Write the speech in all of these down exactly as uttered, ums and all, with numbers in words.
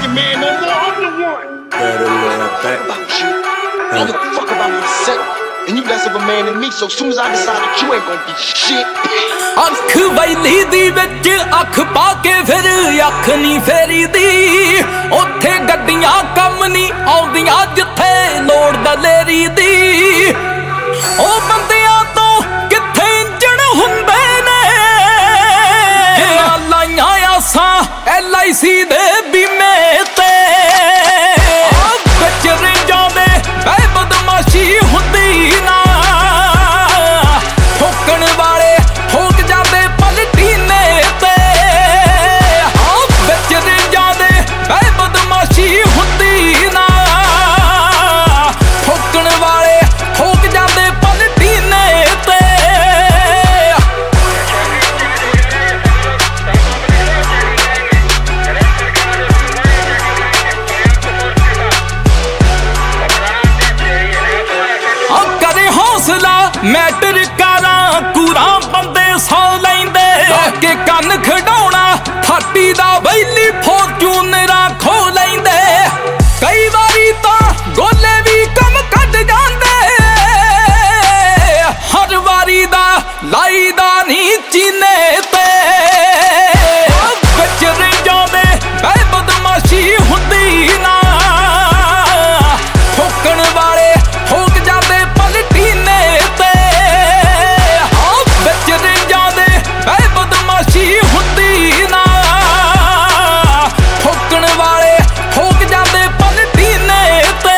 man no more. I'm the one. Better love back. About you. I don't give a fuck about myself. And you less of a man than me, so as soon as I decide that you ain't gonna be shit. ਅੱਖ ਵੈਲੀ ਦੀ ਵਿੱਚ ਅੱਖ ਪਾ ਕੇ ਫਿਰ ਅੱਖ ਨਹੀਂ ਫੇਰੀਦੀ ਉੱਥੇ ਗੱਡੀਆਂ ਕੰਮ ਨਹੀਂ ਆਉਂਦੀਆਂ ਜਿੱਥੇ ਲੋੜ ਦਲੇਰੀ ਦੀ ਉਹ ਬੰਦਿਆਂ ਤੋਂ ਕਿੱਥੇ ਇੰਜਣ ਹੁੰਦੇ ਨੇ ਲਾਈਆਂ ਆਸਾਂ ਐਲ ਆਈ ਸੀ ਦੇ ਬੀਮੇ ਤੇ ਵਿੱਚ ਰਿੰਜਾਂ ਦੇ ਬੈ ਬਦਮਾਸ਼ੀ ਹੁੰਦੀ ਨਾ ਠੋਕਣ ਵਾਲੇ ਠੋਕ ਜਾਂਦੇ ਪਲਟੀਨੇ ਤੇ ਹਾਂ ਵਿੱਚ ਰਿੰਜਾਂ ਦੇ ਬੈ ਬਦਮਾਸ਼ੀ ਹੁੰਦੀ ਨਾ ਠੋਕਣ ਵਾਲੇ ਠੋਕ ਜਾਂਦੇ ਪਲਟੀਨੇ ਤੇ ਆ ਕਦੇ ਹੌਸਲਾ ਮੈਟਰ ਕਾਰਾਂ ਕੂਰਾਂ ਬੰਦੇ ਸੌ ਲੈਂਦੇ ਕੇ ਕੰਨ ਖਡਾਉਣਾ ਥਾਟੀ ਦਾ ਵੈਲੀ ਫੋਰਚੂਨਰਾਂ ਖੋ ਲੈਂਦੇ ਕਈ ਵਾਰੀ ਤਾਂ ਗੋਲੇ ਵੀ ਕੰਮ ਕੱਢ ਜਾਂਦੇ ਹਰ ਵਾਰੀ ਦਾ ਲਾਈਦਾ ਨਹੀਂ ਚੀਨੇ ਤੇ ਵਿੱਚ ਰਿੰਜਾਂ ਦੇ ਬੈ ਬਦਮਾਸ਼ੀ ਹੁੰਦੀ ਨਾ ਠੋਕਣ ਵਾਲੇ ਠੋਕ ਜਾਂਦੇ ਪਲਟੀਨੇ ਤੇ ਹਾਂ ਵਿੱਚ ਰਿੰਜਾਂ ਦੇ ਬੈ ਬਦਮਾਸ਼ੀ ਹੁੰਦੀ ਨਾ ਠੋਕਣ ਵਾਲੇ ਠੋਕ ਜਾਂਦੇ ਪਲਟੀਨੇ ਤੇ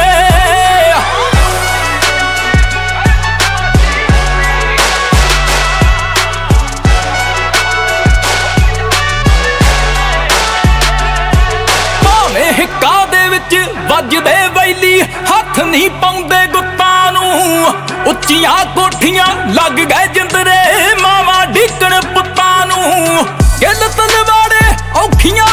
ਭਾਵੇਂ ਹਿੱਕਾਂ ਦੇ ਵਿੱਚ ਵੱਜਦੇ ਵੈਲੀ ਹੱਥ ਨਹੀਂ ਪਾਉਂਦੇ ਗੁੱਤਾਂ ਨੂੰ ਉੱਚੀਆਂ ਕੋਠੀਆਂ ਲੱਗ ਗਏ ਜਿੰਦਰੇ ਮਾਵਾਂ ਢੀਕਣ ਪੁੱਤਾਂ ਨੂੰ ਗਿੱਲ ਤਲਵਾੜੇ ਔਖੀਆਂ